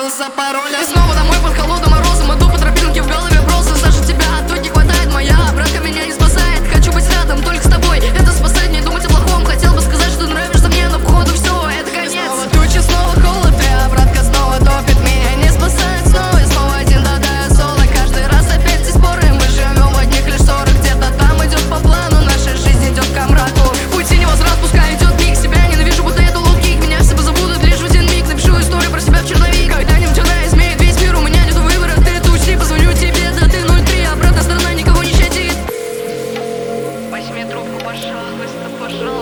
за пароль. И снова домой под холодным морозом иду по тропинке, в голове просто Саша, тебя тут не хватает, моя братка меня не спасает. Хочу быть рядом только с тобой, это спасает, не думать о плохом. Хотел бы сказать, что нравишься мне, но походу все, это конец. И снова тучи, снова холод, а братка снова топит, меня не спасает снова. И снова один додаю соло, каждый раз опять эти споры. Мы живем в одних лишь ссорах, где-то там идет по плану, наша жизнь идет ко мраку. Путь невозврат, пускай идет миг, себя ненавижу, будто это лоу-кик. Меня все позабудут лишь в один миг, напишу историю про себя в черновик. Когда-нибудь она изменит весь мир, у меня нету выбора, ты это учти. Позвоню тебе, да ты 03, обратная сторона никого не щадит. Возьми трубку, пожалуйста, пожалуйста.